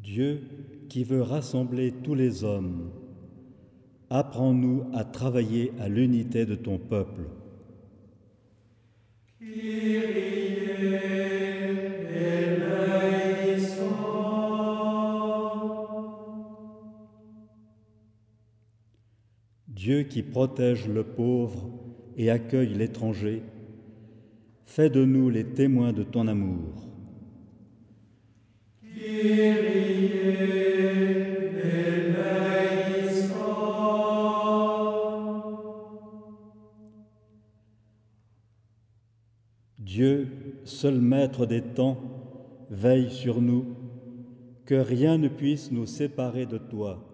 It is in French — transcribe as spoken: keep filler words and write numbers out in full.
Dieu qui veut rassembler tous les hommes, apprends-nous à travailler à l'unité de ton peuple. Kyrie eleison. Dieu qui protège le pauvre et accueille l'étranger, fais de nous les témoins de ton amour. Kyrie eleison. Dieu, seul maître des temps, veille sur nous, que rien ne puisse nous séparer de toi.